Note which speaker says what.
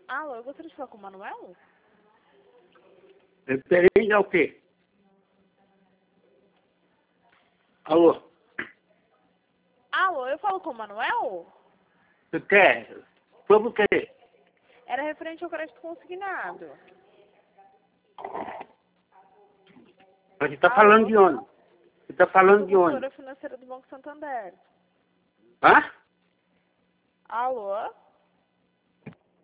Speaker 1: Alô, eu gostaria de falar com o Manuel?
Speaker 2: Referente ao quê? Alô?
Speaker 1: Alô, eu falo com o Manuel?
Speaker 2: Você quer? Sobre o quê?
Speaker 1: Era referente ao crédito consignado.
Speaker 2: Você está
Speaker 1: Alô?
Speaker 2: falando de onde? Você está falando de onde?
Speaker 1: Consultora financeira do Banco Santander.
Speaker 2: Hã?
Speaker 1: Alô?